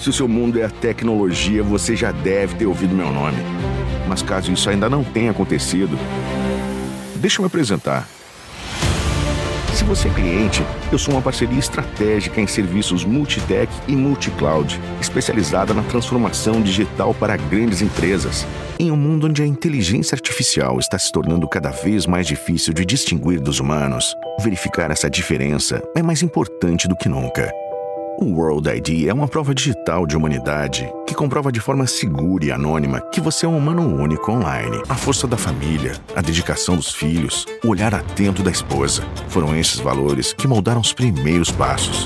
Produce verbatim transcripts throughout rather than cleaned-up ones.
Se o seu mundo é a tecnologia, você já deve ter ouvido meu nome. Mas caso isso ainda não tenha acontecido, deixa eu me apresentar. Se você é cliente, eu sou uma parceria estratégica em serviços multitech e multicloud, especializada na transformação digital para grandes empresas. Em um mundo onde a inteligência artificial está se tornando cada vez mais difícil de distinguir dos humanos, verificar essa diferença é mais importante do que nunca. O World I D é uma prova digital de humanidade que comprova de forma segura e anônima que você é um humano único online. A força da família, a dedicação dos filhos, o olhar atento da esposa foram esses valores que moldaram os primeiros passos.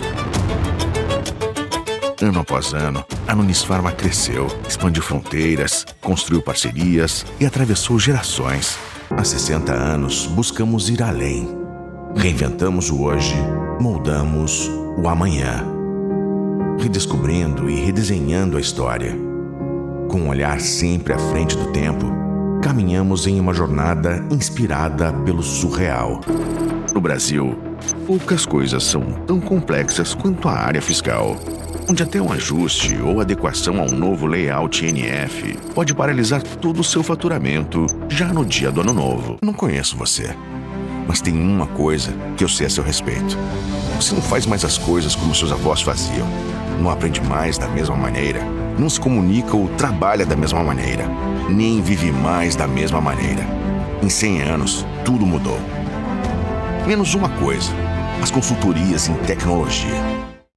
Ano após ano, a Nunes Pharma cresceu, expandiu fronteiras, construiu parcerias e atravessou gerações. Há sessenta anos, buscamos ir além. Reinventamos o hoje, moldamos o amanhã. Redescobrindo e redesenhando a história. Com um olhar sempre à frente do tempo, caminhamos em uma jornada inspirada pelo surreal. No Brasil, poucas coisas são tão complexas quanto a área fiscal, onde até um ajuste ou adequação a um novo layout N F pode paralisar todo o seu faturamento já no dia do ano novo. Não conheço você, mas tem uma coisa que eu sei a seu respeito. Você não faz mais as coisas como seus avós faziam. Não aprende mais da mesma maneira. Não se comunica ou trabalha da mesma maneira. Nem vive mais da mesma maneira. Em cem anos, tudo mudou. Menos uma coisa: as consultorias em tecnologia.